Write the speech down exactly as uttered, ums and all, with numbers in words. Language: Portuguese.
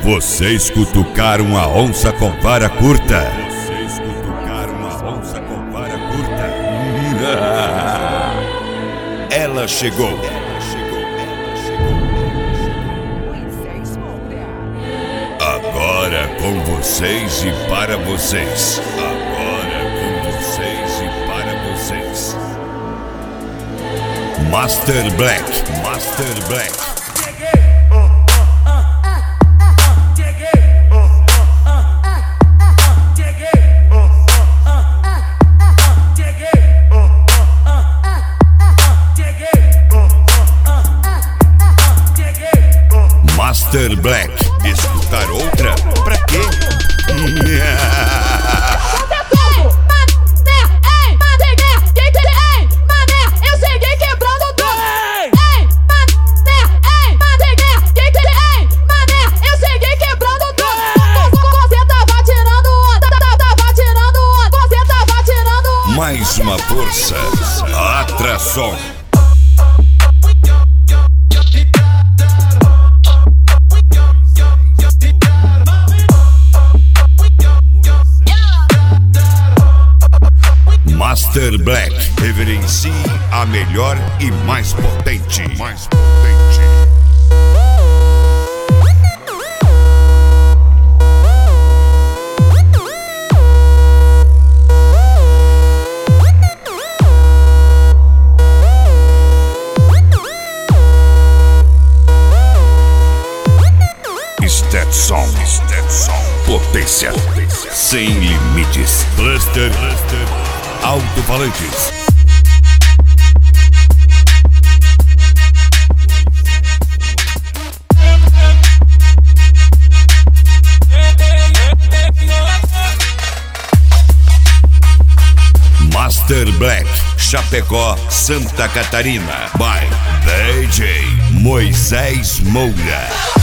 Vocês cutucaram a onça com vara curta. Vocês cutucaram a onça com vara curta. Ela chegou. Ela chegou. Ela chegou. Agora com vocês e para vocês. Agora com vocês e para vocês. Master Black. Master Black. Master Black. Escutar outra? Pra quê? Eu cheguei quebrando tudo. Eu cheguei quebrando tudo. Você tava tirando onda, tava tirando onda. Você tava tirando onda. Mais uma força. Atração. Master Black, reverencie a melhor e mais potente. Mais potente. Stetson, Stetson, potência, potência sem limites. Cluster, cluster, alto-falantes. Master Black, Chapecó, Santa Catarina. By D J Moisés Moura.